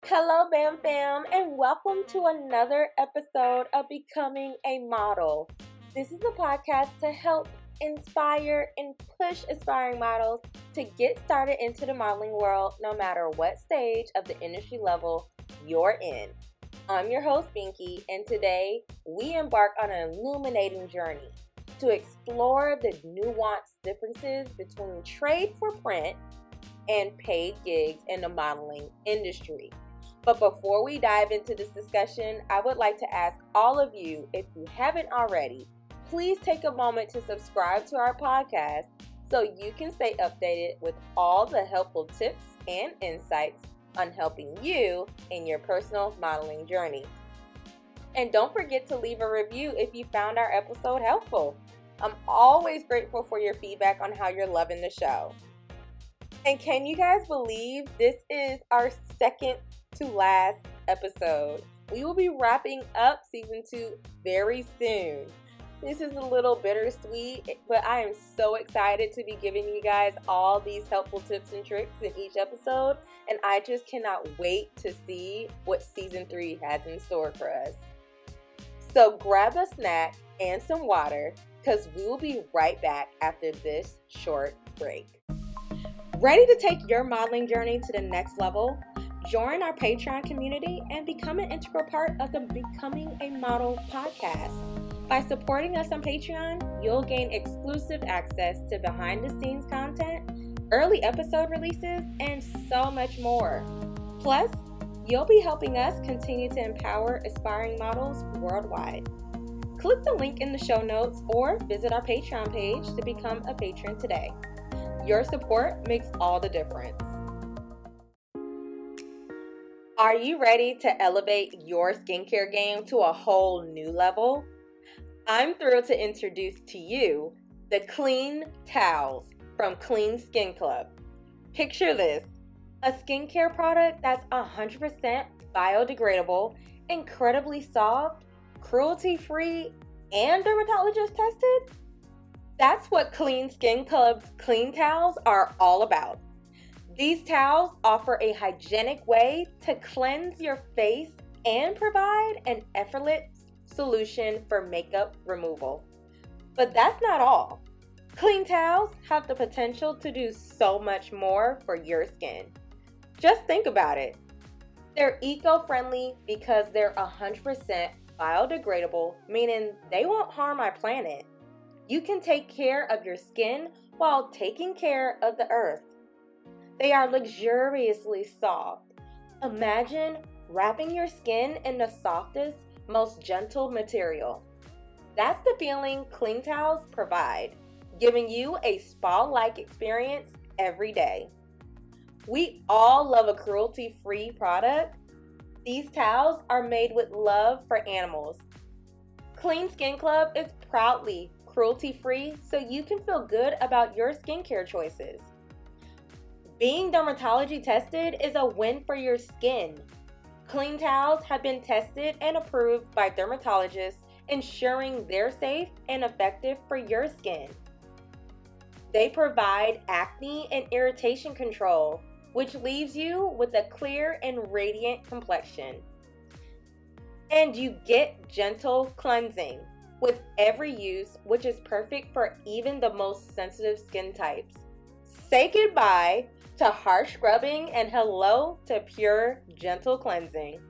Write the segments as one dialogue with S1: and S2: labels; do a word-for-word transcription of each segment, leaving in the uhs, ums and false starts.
S1: Hello, Bam Fam, and welcome to another episode of Becoming a Model. This is a podcast to help inspire and push aspiring models to get started into the modeling world no matter what stage of the industry level you're in. I'm your host, Binky, and today we embark on an illuminating journey to explore the nuanced differences between trade for print and paid gigs in the modeling industry. But before we dive into this discussion, I would like to ask all of you, if you haven't already, please take a moment to subscribe to our podcast so you can stay updated with all the helpful tips and insights on helping you in your personal modeling journey. And don't forget to leave a review if you found our episode helpful. I'm always grateful for your feedback on how you're loving the show. And can you guys believe this is our second to last episode? We will be wrapping up season two very soon. This is a little bittersweet, but I am so excited to be giving you guys all these helpful tips and tricks in each episode, and I just cannot wait to see what season three has in store for us. So grab a snack and some water, because we will be right back after this short break. Ready to take your modeling journey to the next level? Join our Patreon community and become an integral part of the Becoming a Model podcast. By supporting us on Patreon, you'll gain exclusive access to behind-the-scenes content, early episode releases, and so much more. Plus, you'll be helping us continue to empower aspiring models worldwide. Click the link in the show notes or visit our Patreon page to become a patron today. Your support makes all the difference. Are you ready to elevate your skincare game to a whole new level? I'm thrilled to introduce to you the Clean Towels from Clean Skin Club. Picture this, a skincare product that's one hundred percent biodegradable, incredibly soft, cruelty-free, and dermatologist tested? That's what Clean Skin Club's Clean Towels are all about. These towels offer a hygienic way to cleanse your face and provide an effortless solution for makeup removal. But that's not all. Clean Towels have the potential to do so much more for your skin. Just think about it. They're eco-friendly because they're one hundred percent biodegradable, meaning they won't harm our planet. You can take care of your skin while taking care of the earth. They are luxuriously soft. Imagine wrapping your skin in the softest, most gentle material. That's the feeling Clean Towels provide, giving you a spa-like experience every day. We all love a cruelty-free product. These towels are made with love for animals. Clean Skin Club is proudly cruelty-free, so you can feel good about your skincare choices. Being dermatology tested is a win for your skin. Clean Towels have been tested and approved by dermatologists, ensuring they're safe and effective for your skin. They provide acne and irritation control, which leaves you with a clear and radiant complexion. And you get gentle cleansing with every use, which is perfect for even the most sensitive skin types. Say goodbye to harsh scrubbing and hello to pure, gentle cleansing.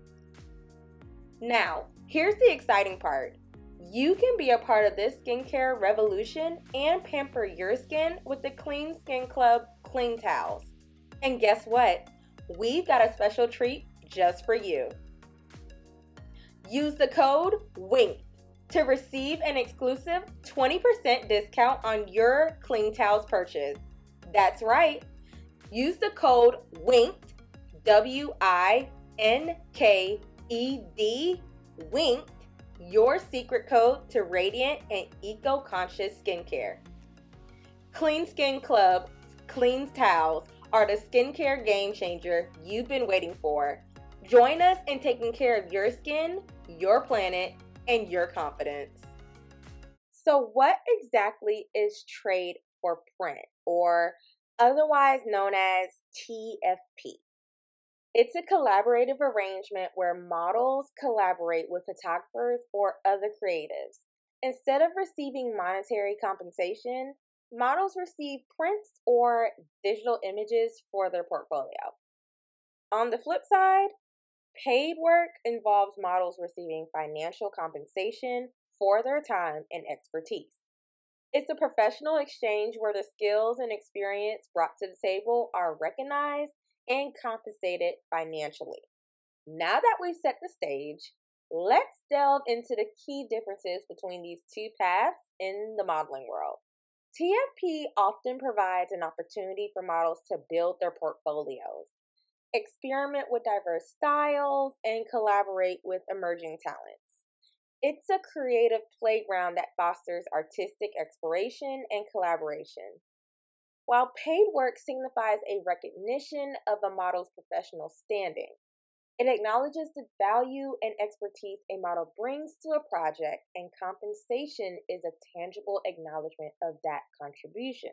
S1: Now, here's the exciting part. You can be a part of this skincare revolution and pamper your skin with the Clean Skin Club Clean Towels. And guess what? We've got a special treat just for you. Use the code WINK to receive an exclusive twenty percent discount on your Clean Towels purchase. That's right. Use the code WINKED, W I N K E D, WINKED, your secret code to radiant and eco-conscious skincare. Clean Skin Club Clean Towels are the skincare game changer you've been waiting for. Join us in taking care of your skin, your planet, and your confidence. So what exactly is trade for print, or otherwise known as T F P? It's a collaborative arrangement where models collaborate with photographers or other creatives. Instead of receiving monetary compensation, models receive prints or digital images for their portfolio. On the flip side, paid work involves models receiving financial compensation for their time and expertise. It's a professional exchange where the skills and experience brought to the table are recognized and compensated financially. Now that we've set the stage, let's delve into the key differences between these two paths in the modeling world. T F P often provides an opportunity for models to build their portfolios, experiment with diverse styles, and collaborate with emerging talents. It's a creative playground that fosters artistic exploration and collaboration. While paid work signifies a recognition of a model's professional standing, it acknowledges the value and expertise a model brings to a project, and compensation is a tangible acknowledgement of that contribution.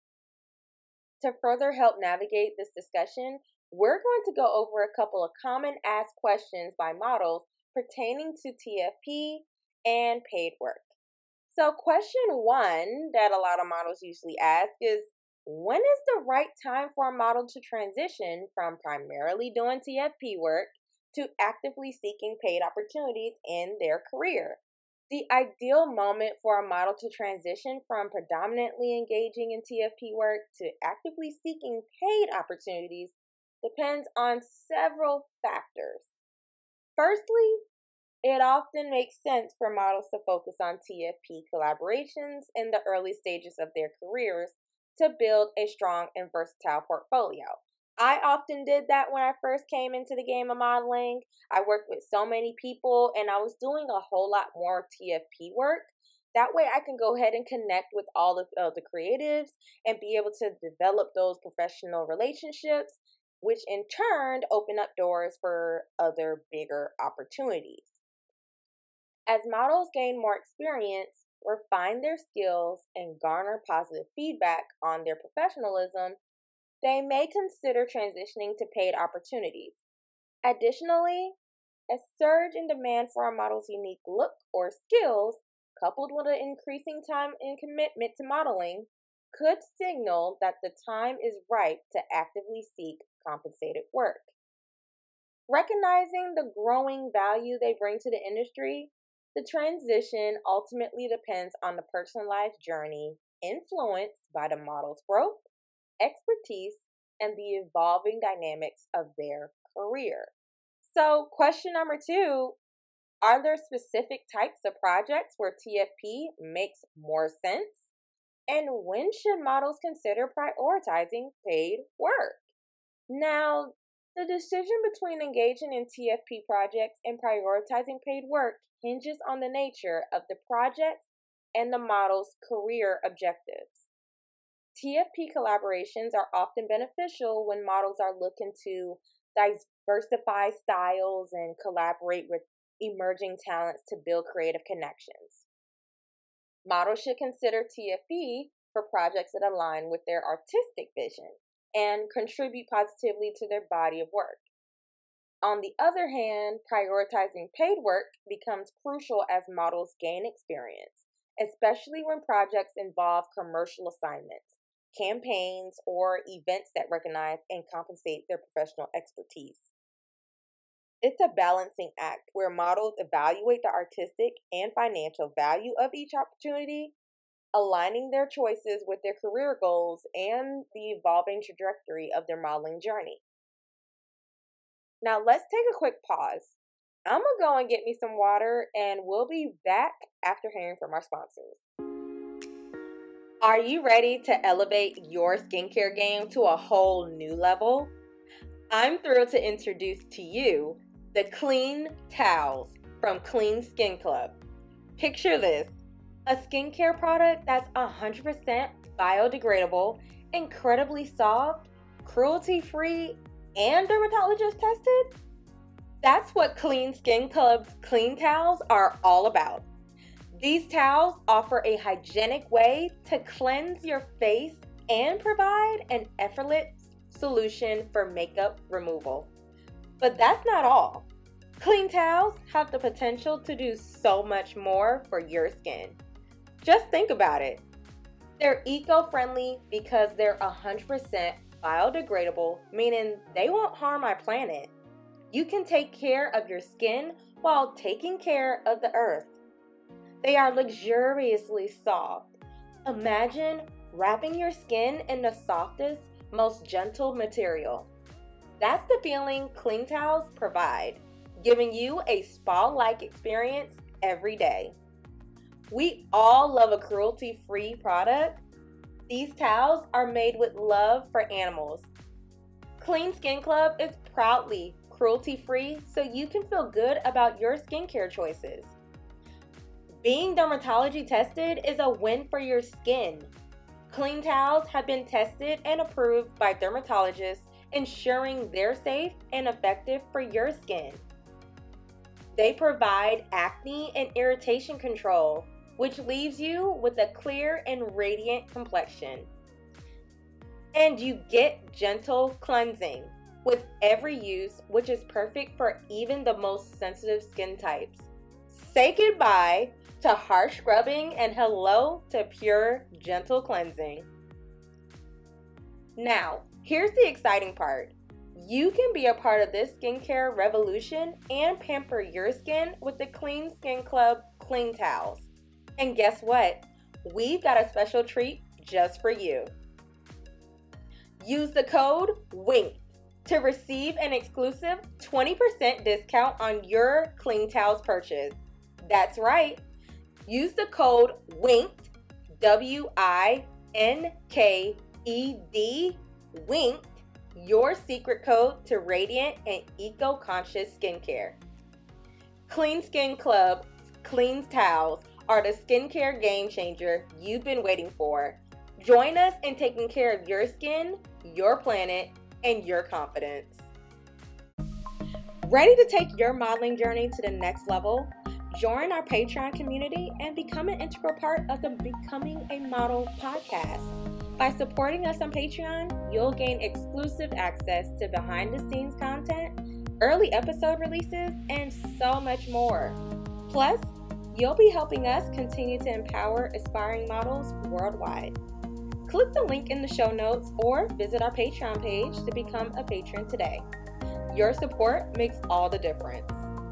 S1: To further help navigate this discussion, we're going to go over a couple of common asked questions by models pertaining to T F P and paid work. So question one that a lot of models usually ask is, when is the right time for a model to transition from primarily doing T F P work to actively seeking paid opportunities in their career? The ideal moment for a model to transition from predominantly engaging in T F P work to actively seeking paid opportunities depends on several factors. Firstly, it often makes sense for models to focus on T F P collaborations in the early stages of their careers to build a strong and versatile portfolio. I often did that when I first came into the game of modeling. I worked with so many people and I was doing a whole lot more T F P work. That way I can go ahead and connect with all of uh, the creatives and be able to develop those professional relationships, which in turn open up doors for other bigger opportunities. As models gain more experience, refine their skills, and garner positive feedback on their professionalism, they may consider transitioning to paid opportunities. Additionally, a surge in demand for a model's unique look or skills, coupled with an increasing time and commitment to modeling, could signal that the time is ripe to actively seek compensated work. Recognizing the growing value they bring to the industry, the transition ultimately depends on the personalized journey influenced by the model's growth, expertise, and the evolving dynamics of their career. So, question number two, are there specific types of projects where T F P makes more sense? And when should models consider prioritizing paid work? Now, the decision between engaging in T F P projects and prioritizing paid work hinges on the nature of the project and the model's career objectives. T F P collaborations are often beneficial when models are looking to diversify styles and collaborate with emerging talents to build creative connections. Models should consider T F P for projects that align with their artistic vision and contribute positively to their body of work. On the other hand, prioritizing paid work becomes crucial as models gain experience, especially when projects involve commercial assignments, campaigns, or events that recognize and compensate their professional expertise. It's a balancing act where models evaluate the artistic and financial value of each opportunity, aligning their choices with their career goals and the evolving trajectory of their modeling journey. Now let's take a quick pause. I'm going to go and get me some water and we'll be back after hearing from our sponsors. Are you ready to elevate your skincare game to a whole new level? I'm thrilled to introduce to you the Clean Towels from Clean Skin Club. Picture this, a skincare product that's one hundred percent biodegradable, incredibly soft, cruelty-free, and dermatologist tested? That's what Clean Skin Club's Clean Towels are all about. These towels offer a hygienic way to cleanse your face and provide an effortless solution for makeup removal. But that's not all. Clean towels have the potential to do so much more for your skin. Just think about it. They're eco-friendly because they're one hundred percent biodegradable, meaning they won't harm our planet. You can take care of your skin while taking care of the earth. They are luxuriously soft. Imagine wrapping your skin in the softest, most gentle material. That's the feeling clean towels provide, giving you a spa-like experience every day. We all love a cruelty-free product. These towels are made with love for animals. Clean Skin Club is proudly cruelty-free, so you can feel good about your skincare choices. Being dermatology tested is a win for your skin. Clean towels have been tested and approved by dermatologists, ensuring they're safe and effective for your skin. They provide acne and irritation control, which leaves you with a clear and radiant complexion. And you get gentle cleansing with every use, which is perfect for even the most sensitive skin types. Say goodbye to harsh scrubbing and hello to pure, gentle cleansing. Now, here's the exciting part. You can be a part of this skincare revolution and pamper your skin with the Clean Skin Club Clean Towels. And guess what? We've got a special treat just for you. Use the code WINK to receive an exclusive twenty percent discount on your Clean Towels purchase. That's right. Use the code WINKED, W I N K E D, WINKED, your secret code to radiant and eco-conscious skincare. Clean Skin Club Clean Towels are the skincare game changer you've been waiting for. Join us in taking care of your skin, your planet, and your confidence. Ready to take your modeling journey to the next level? Join our Patreon community and become an integral part of the Becoming a Model podcast. By supporting us on Patreon, you'll gain exclusive access to behind-the-scenes content, early episode releases, and so much more. Plus, you'll be helping us continue to empower aspiring models worldwide. Click the link in the show notes or visit our Patreon page to become a patron today. Your support makes all the difference.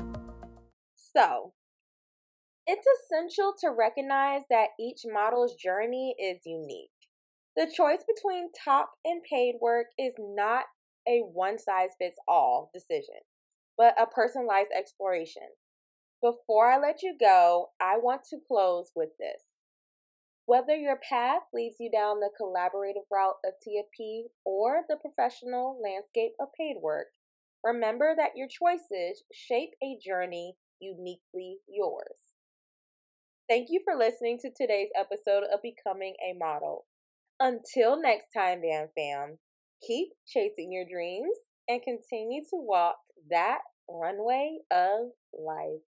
S1: So, it's essential to recognize that each model's journey is unique. The choice between top and paid work is not a one-size-fits-all decision, but a personalized exploration. Before I let you go, I want to close with this. Whether your path leads you down the collaborative route of T F P or the professional landscape of paid work, remember that your choices shape a journey uniquely yours. Thank you for listening to today's episode of Becoming a Model. Until next time, Bam Fam, keep chasing your dreams and continue to walk that runway of life.